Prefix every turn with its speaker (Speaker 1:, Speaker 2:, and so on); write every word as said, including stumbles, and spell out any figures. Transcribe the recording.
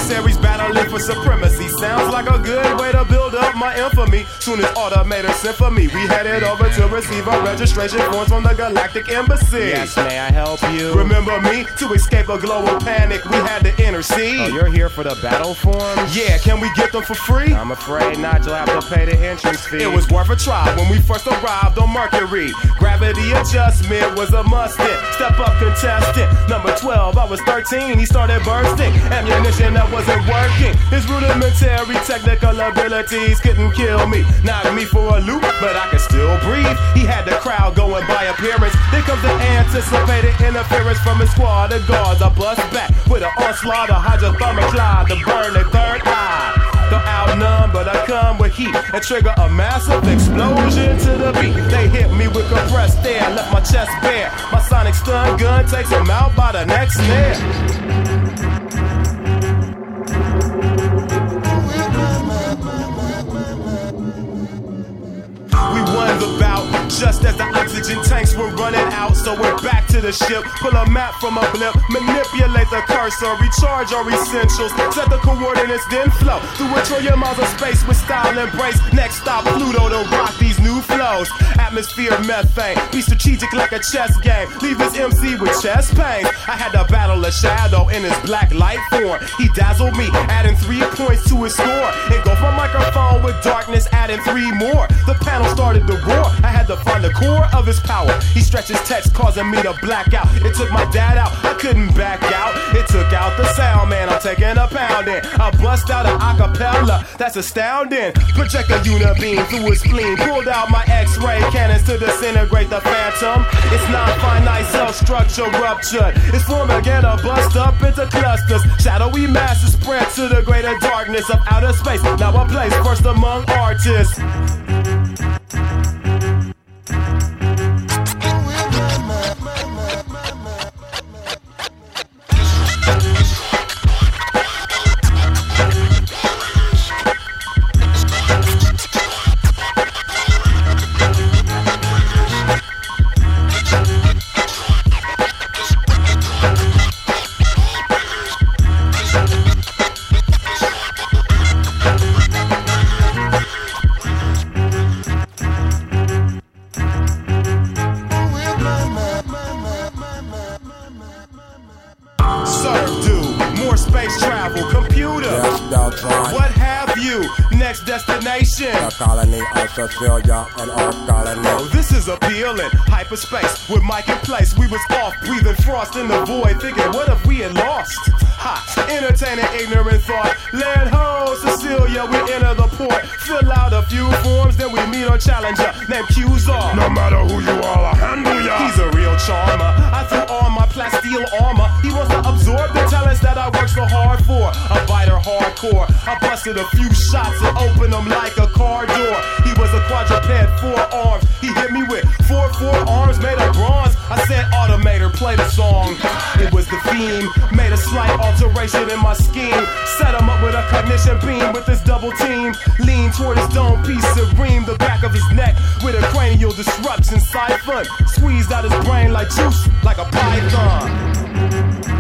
Speaker 1: adversaries battling for supremacy. Sounds like a good way to build up my infamy. Soon as Automator sent for me, we headed over to receive our registration forms from the Galactic Embassy.
Speaker 2: Yes, may I help you?
Speaker 1: Remember me? To escape a global panic, we had to intercede.
Speaker 2: Oh, you're here for the battle forms?
Speaker 1: Yeah, can we get them for free?
Speaker 2: I'm afraid not, you'll have to pay the entrance fee.
Speaker 1: It was worth a try when we first arrived on Mercury. Gravity adjustment was a must-in. Step up contestant, number twelve, I was thirteen, he started bursting. Ammunition that wasn't working. His rudimentary technical abilities couldn't kill me. Knocked me for a loop, but I could still breathe. He had the crowd going by appearance. Here comes the anticipated interference from his squad of guards. I bust back with an onslaught of hydrothermic cloud to burn the third eye. Don't outnumb, but I come with heat and trigger a massive explosion to the beat. They hit me with compressed air, left my chest bare. My sonic stun gun takes them out by the next snare. We won the bout just as the oxygen tanks were running out. So we're back to the ship, pull a map from a blimp, manipulate the cursor, recharge our essentials, set the coordinates, then flow through a trillion miles of space with style and grace. Next stop Pluto to rock these new flows. Atmosphere methane, be strategic like a chess game. Leave his M C with chest pains. I had to battle a shadow in his black light form. He dazzled me, adding three points to his score. Engulfed my microphone with darkness, adding three more. The panel started to roar. I had to find the core of his power. He stretched his text, causing me to black out. It took my dad out, I couldn't back out. It took out the sound, man, I'm taking a pounding. I bust out an acapella, that's astounding. Project a unibeam through his spleen. Pulled out my X-ray cannons to disintegrate the phantom. It's non-finite cell structure ruptured. It's forming again to bust up into clusters. Shadowy masses spread to the greater darkness of outer space. Now I place first among artists. What have you? Next destination.
Speaker 3: The colony of Cecilia and Earth colony.
Speaker 1: Oh, this is appealing. Hyperspace with Mike in place. We was off, breathing frost in the void, thinking, what if we had lost? Ha! Entertaining ignorant thought. Land ho, Cecilia, we enter the port. Fill out a few forms, then we meet our challenger named Q-Zar.
Speaker 4: No matter who you are, I'll handle ya.
Speaker 1: He's a real charmer. I threw on my plasteel armor. He wants to absorb the talents that I worked so hard for. A biter hardcore. I busted a few shots and opened them like a car door. He was a quadruped, four arms. He hit me with four four arms made of bronze. I said, Automator, play the song. It was the theme. Made a slight alteration in my scheme. Set him up with a cognition beam with this double team. Lean toward his dome piece, serene the back of his neck with a cranial disruption siphon. Squeezed out his brain like juice, like a python.